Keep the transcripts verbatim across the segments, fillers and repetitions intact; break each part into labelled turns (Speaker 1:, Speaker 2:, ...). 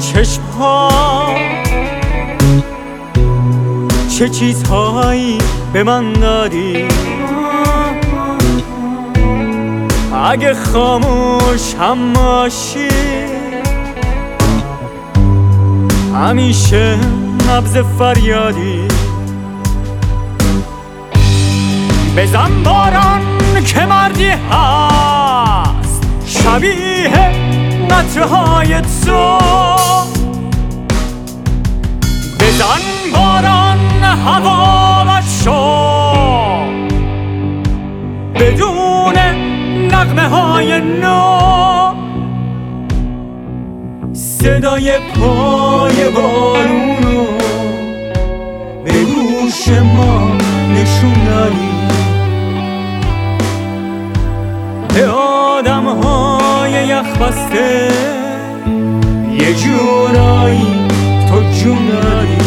Speaker 1: چشم‌ها چه چیزهایی به من دادی. اگه خاموش هم باشی همیشه نبض فریادی. بزن باران که مردی هست شبیه قطره‌های تو. بزن باران هوا و شو بدون نغمه های نو. صدای پای بارونو به گوش ما نشون دادی. به آدم های یخ بسته یه جورایی تو جون دادی.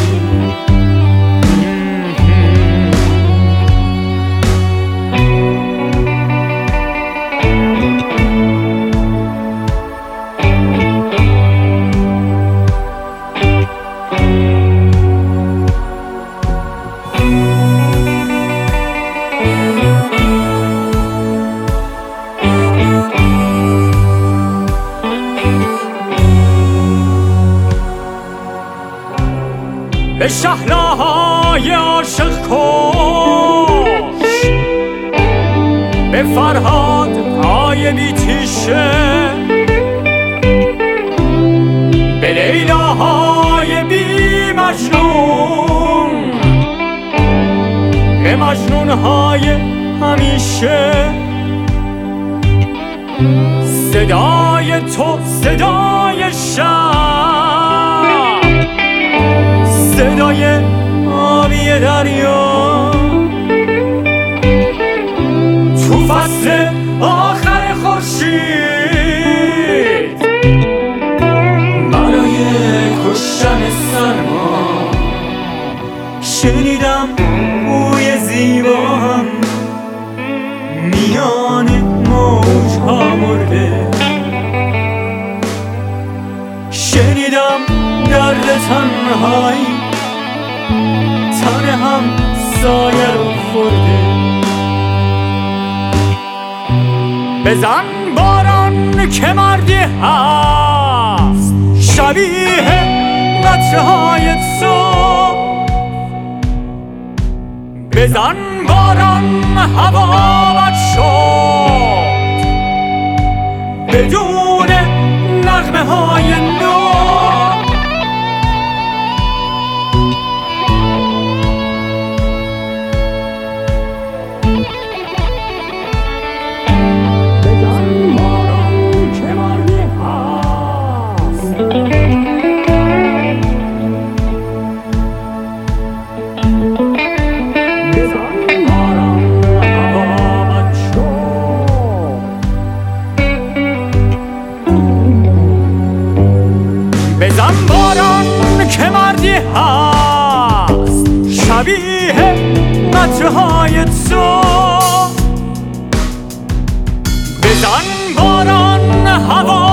Speaker 1: به شهلاهای عاشق کش به فرهاد های بیتیشه به لیلاهای بی مجنون به مجنون های همیشه. صدای تو صدای شب صدای آبی دریا تو فصل آخر خورشید برای کشتن سرما. شنیدم بوی زیبام میان موجها مرده. شنیدم درد تنهایی تن هم سایه رو خورده. بزن باران که مردی هست شبیه قطره های تو. بزن باران هوا بد شد بدون نغمه های نو. بزن باران که مردی هست شبیه قطره های تو. بزن باران هوا